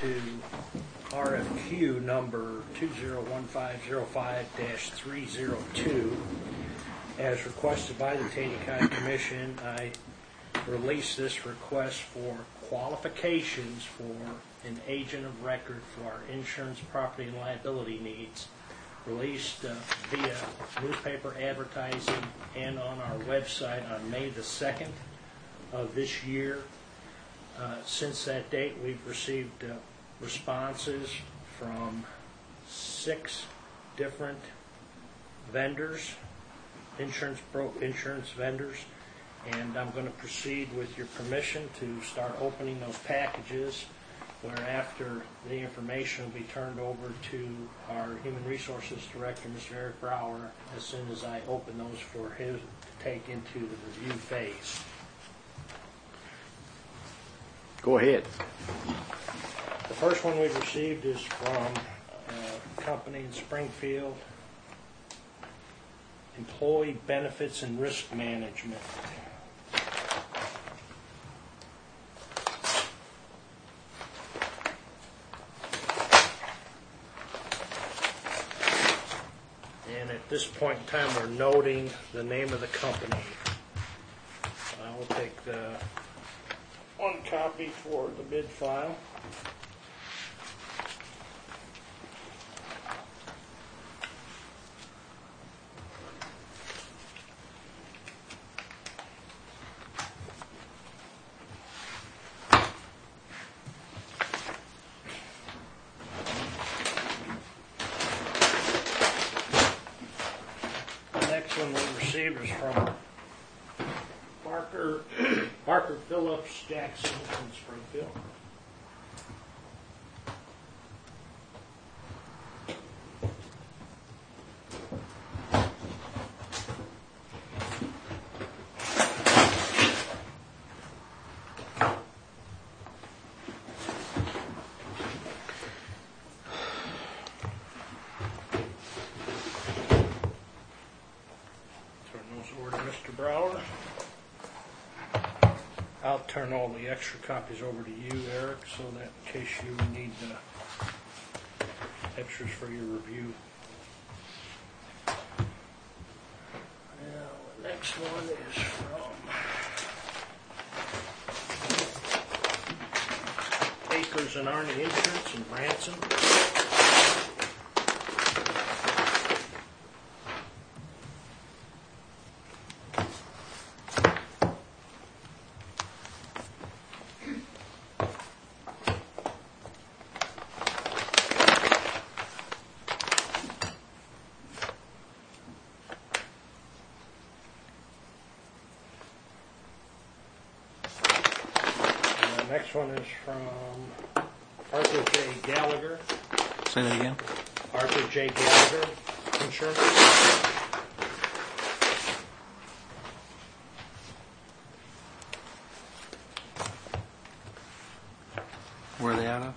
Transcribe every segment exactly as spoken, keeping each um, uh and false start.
to R F Q number two zero one five zero five dash three zero two. As requested by the Taney County Commission, I release this request for qualifications for an agent of record for our insurance, property, and liability needs, released uh, via newspaper advertising and on our website on May the second of this year. Uh, since that date, we've received uh, responses from six different vendors, insurance bro- insurance vendors, and I'm going to proceed with your permission to start opening those packages, whereafter the information will be turned over to our Human Resources Director, Mister Eric Brower, as soon as I open those for him to take into the review phase. Go ahead. The first one we've received is from a company in Springfield, Employee Benefits and Risk Management. And at this point in time, we're noting the name of the company. I will take the one copy for the bid file. The next one we received is from Parker, Parker Phillips Jackson in Springfield. Turn those over to Mister Brower. I'll turn all the extra copies over to you, Eric, so that in case you need uh, extras for your review. Now, the next one is from Akers and Arney Insurance in Branson. The next one is from Arthur J. Gallagher. Say that again. Arthur J. Gallagher Insurance. Where are they out of?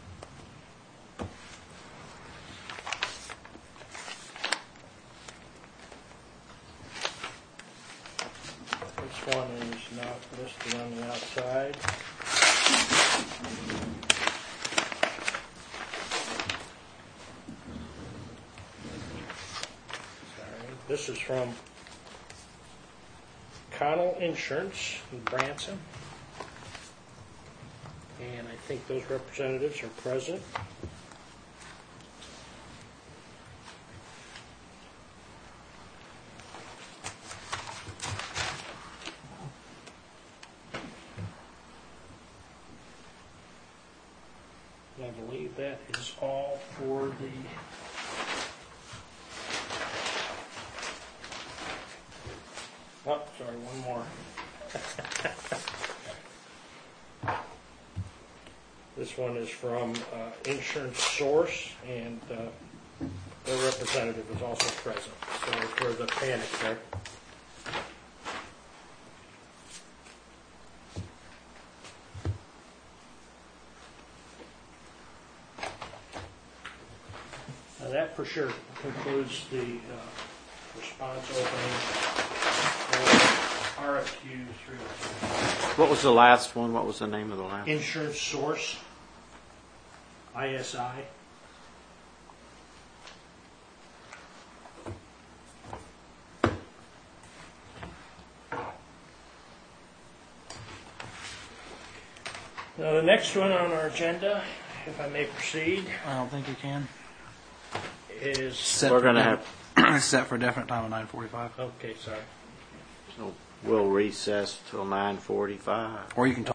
This one is not listed on the outside. Sorry. This is from Connell Insurance in Branson. And I think those representatives are present. I believe that is all for the oh, sorry, one more. This one is from uh, Insurance Source, and uh, their representative is also present. Sorry for the panic there. Now that for sure concludes the uh, response opening for R F Q three oh two. What was the last one? What was the name of the last? Insurance Source. I S I. Now, the next one on our agenda, if I may proceed, I don't think you can. is, Set We're for gonna def- have, set for a definite time of nine forty-five. okay, sorry. we'll recess till nine forty-five. Or you can talk